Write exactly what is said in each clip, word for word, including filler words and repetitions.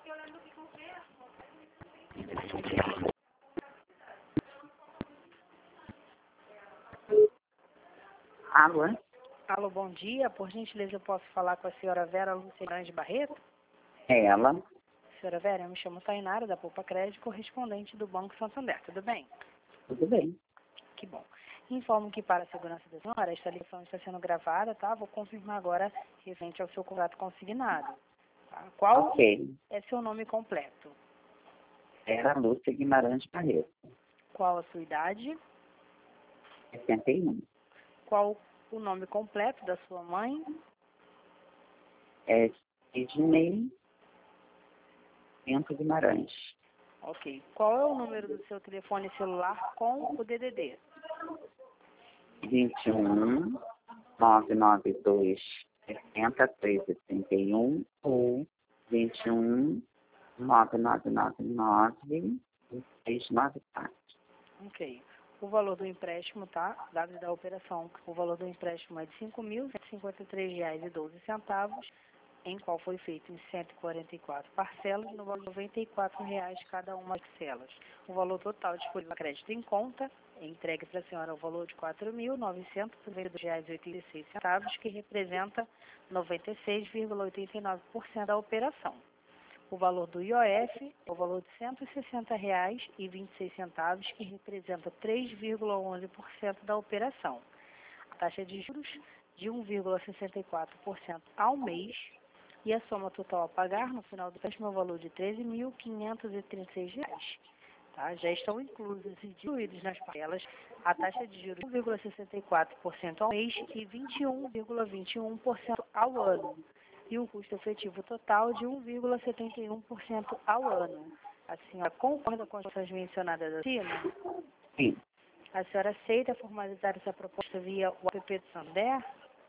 Alô? Alô, bom dia. Por gentileza, eu posso falar com a senhora Vera Lúcia Grande Barreto? É ela? Senhora Vera, eu me chamo Tainara, da Poupa Crédito, correspondente do Banco Santander. Tudo bem? Tudo bem. Que bom. Informo que, para a segurança da senhora, esta ligação está sendo gravada, tá? Vou confirmar agora, referente ao seu contrato consignado. Tá? Qual Ok. é seu nome completo? Vera Lúcia Guimarães Barreto. Qual a sua idade? sessenta e um. Qual o nome completo da sua mãe? É Sidney Bento Guimarães. Ok. Qual é o número do seu telefone celular com o D D D? vinte e um, nove nove dois, sessenta, treze, trinta e um ou vinte e um, nove nove nove nove, seis nove quatro. Ok. O valor do empréstimo, tá? Dados da operação. O valor do empréstimo é de cinco mil cento e cinquenta e três reais e doze centavos, em qual foi feito em cento e quarenta e quatro parcelas, no valor de noventa e quatro reais cada uma das parcelas. O valor total disponível a crédito em conta, entregue para a senhora o valor de quatro mil novecentos e noventa e dois reais e oitenta e seis centavos, que representa noventa e seis vírgula oitenta e nove por cento da operação. O valor do I O F é o valor de cento e sessenta reais e vinte e seis centavos, que representa três vírgula onze por cento da operação. A taxa de juros de um vírgula sessenta e quatro por cento ao mês, e a soma total a pagar no final do empréstimo é o valor de treze mil quinhentos e trinta e seis reais. Tá? Já estão inclusos e diluídos nas parcelas a taxa de juros de um vírgula sessenta e quatro por cento ao mês e vinte e um vírgula vinte e um por cento ao ano, e um custo efetivo total de um vírgula setenta e um por cento ao ano. A senhora concorda com as coisas mencionadas acima? Sim. A senhora aceita formalizar essa proposta via o app do Santander?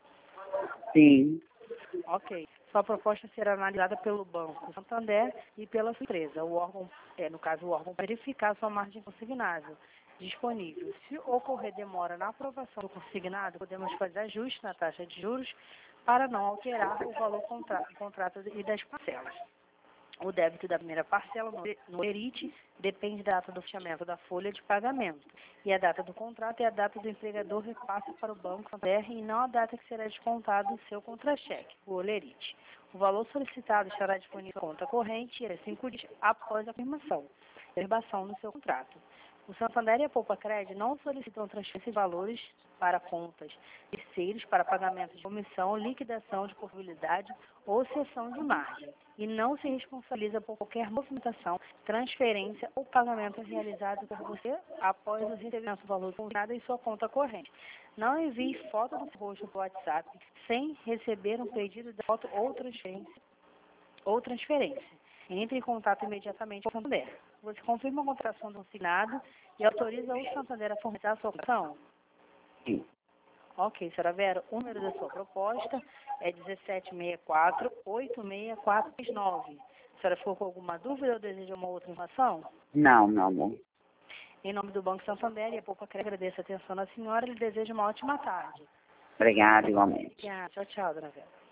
Sim. Ok. Sua proposta será analisada pelo Banco Santander e pela sua empresa. O órgão, é, no caso, o órgão verificar sua margem consignável disponível. Se ocorrer demora na aprovação do consignado, podemos fazer ajuste na taxa de juros para não alterar o valor contra, do contrato e das parcelas. O débito da primeira parcela no, no ERIT depende da data do fechamento da folha de pagamento, e a data do contrato é a data do empregador repassa para o Banco Santander e não a data que será descontado o seu contra-cheque, o OLERIT. O valor solicitado estará disponível na conta corrente em cinco dias após a afirmação, verbação no seu contrato. O Santander e a Poupa Crédito não solicitam transferência de valores para contas terceiros para pagamento de comissão, liquidação de portabilidade ou cessão de margem, e não se responsabiliza por qualquer movimentação, transferência ou pagamento realizado por você após o recebimento do valor consignado em sua conta corrente. Não envie foto do seu rosto por WhatsApp sem receber um pedido de foto ou transferência. Ou transferência. Entre em contato imediatamente com o Santander. Você confirma a contratação do consignado e autoriza o Santander a formalizar a sua operação? Sim. Ok, senhora Vera, o número da sua proposta é um sete seis quatro, oito seis quatro três nove. A senhora ficou com alguma dúvida ou deseja uma outra informação? Não, meu amor. Em nome do Banco Santander e a Poupa Crédito, agradeço a atenção da senhora e lhe desejo uma ótima tarde. Obrigada, igualmente. Tchau, tchau, dona Vera.